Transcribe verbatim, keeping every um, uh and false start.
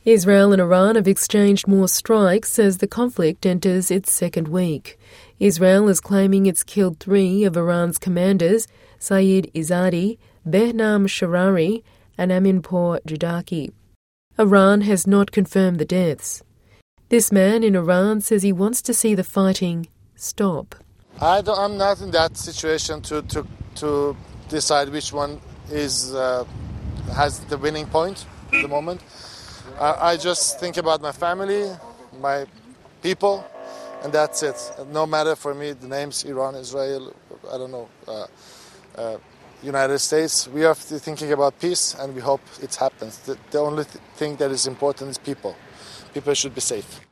Israel and Iran have exchanged more strikes as the conflict enters its second week. Israel is claiming it's killed three of Iran's commanders, Saeed Izzadi, Behnam Sharari and Aminpour Judaki. Iran has not confirmed the deaths. This man in Iran says he wants to see the fighting stop. I don't, I'm not in that situation to, to, to decide which one is uh, has the winning point at the moment. I, I just think about my family, my people, and that's it. No matter for me the names Iran, Israel, I don't know, uh, uh, United States. We are thinking about peace and we hope it happens. The, the only th- thing that is important is people. People should be safe.